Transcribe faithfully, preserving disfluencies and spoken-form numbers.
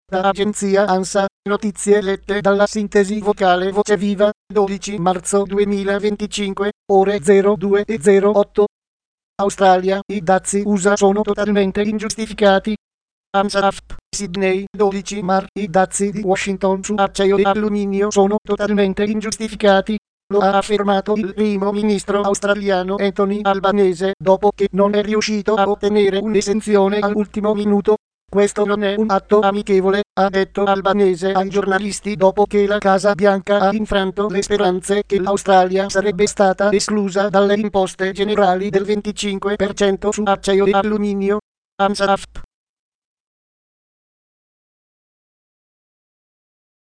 Da agenzia ANSA, notizie lette dalla sintesi vocale Voce Viva, dodici marzo duemilaventicinque, ore zero due e zero otto. Australia, i dazi U S A sono totalmente ingiustificati. ANSA F P, Sydney, dodici marzo, i dazi di Washington su acciaio e alluminio sono totalmente ingiustificati. Lo ha affermato il primo ministro australiano Anthony Albanese dopo che non è riuscito a ottenere un'esenzione all'ultimo minuto. Questo non è un atto amichevole, ha detto Albanese ai giornalisti dopo che la Casa Bianca ha infranto le speranze che l'Australia sarebbe stata esclusa dalle imposte generali del venticinque per cento su acciaio e alluminio. ANSA F P